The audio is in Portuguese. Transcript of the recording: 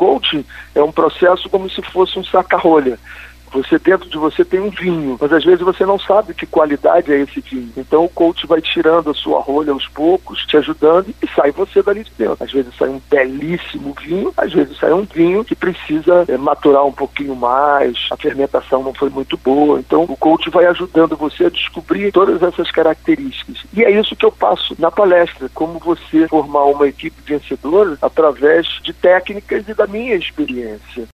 coaching é um processo como se fosse um saca-rolha. Dentro de você tem um vinho, mas às vezes você não sabe que qualidade é esse vinho. Então o coach vai tirando a sua rolha aos poucos, te ajudando, e sai você dali de dentro. Às vezes sai um belíssimo vinho, às vezes sai um vinho que precisa maturar um pouquinho mais, a fermentação não foi muito boa. Então o coach vai ajudando você a descobrir todas essas características. E é isso que eu passo na palestra, como você formar uma equipe vencedora através de técnicas e da minha experiência.